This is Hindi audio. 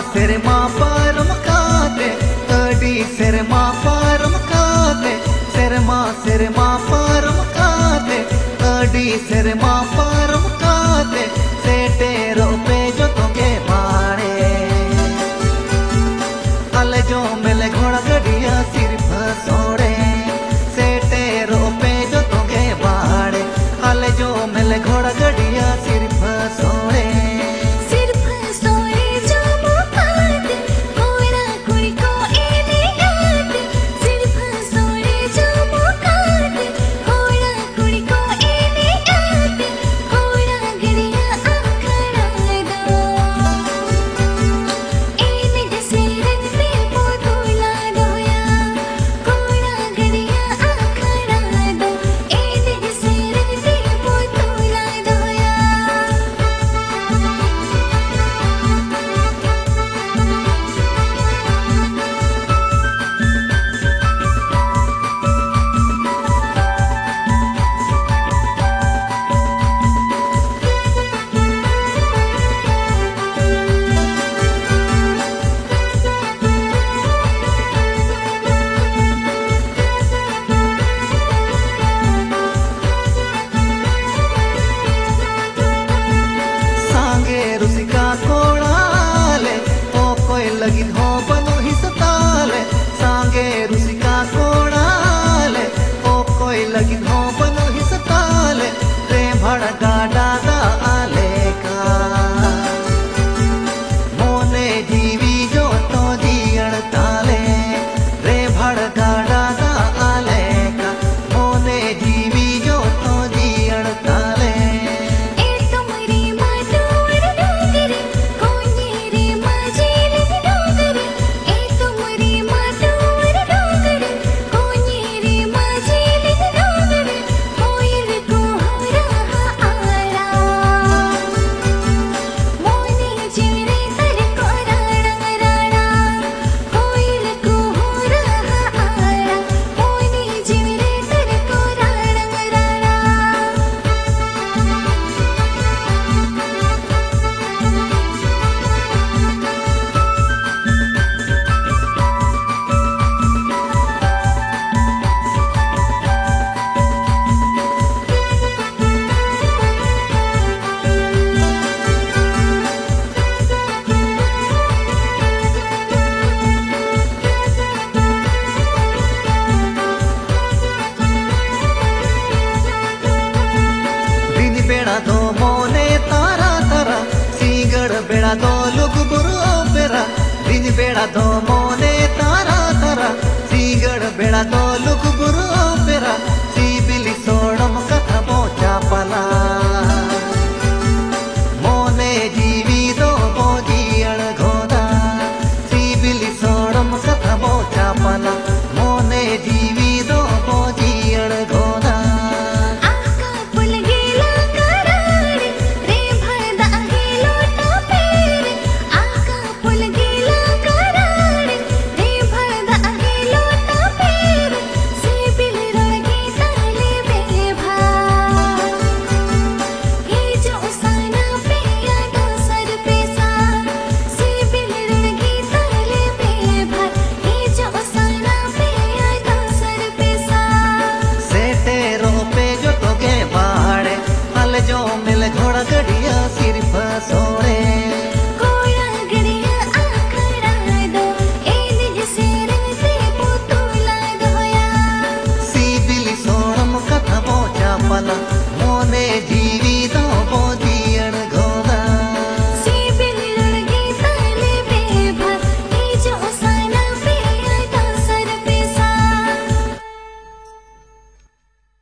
सिरमा पारम काते अडी सिरमा पारम काते सिरमा पारम काते अडी सिरमा पारम काते सेटे रोपे जो तोगे बाणे अल जो मिले घोड़ा गड़िया सिर्फ सोड़े सेटे रोपे जो तोगे बाणे अल जो मिले घोड़ा गड़िया सिर्फ सोड़े लगी हो बनो ही सताले सांगे रुसिका कोड़ाले ओ कोई लगी हो बनो ही सताले रे भड़ गाड़ा दा आले का मोने जीवी जो तो जीअण ताले रे भड़ गाड़ा दा आले का मोने जीवी जो तो जीअण ताले दो मोने तारा तारा सीगड़ बेड़ा दो लुग बुरो बेरा दिन बेड़ा दो मोने तारा तारा सीगड़ बेड़ा दो लुग बुरो बेरा सी बिली सोड़म कथा बोचा पला मोने जीवी दो बोजियण घोदा सी बिली सोड़म कथा बोचा पला मोने जीवी दो बोजियण घोदा जो मिले घोड़ा गड़िया सिर्फ सोड़े घोड़ा गड़िया आखड़ा दो ए निज सिर से पुतुला दोया सी बिली सोड़म कथा बोचा पला मोने जी